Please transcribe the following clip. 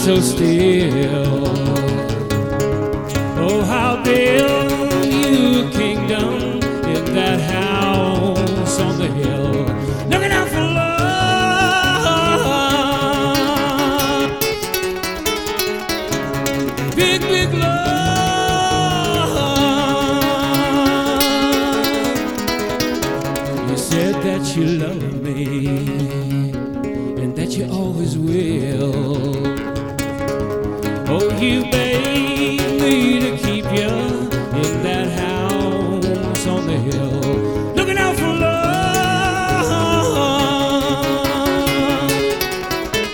so still. Oh, how build you a kingdom in that house on the hill, looking out for love, big, big love. You said that you love me and that you always will. Oh, you bade me to keep you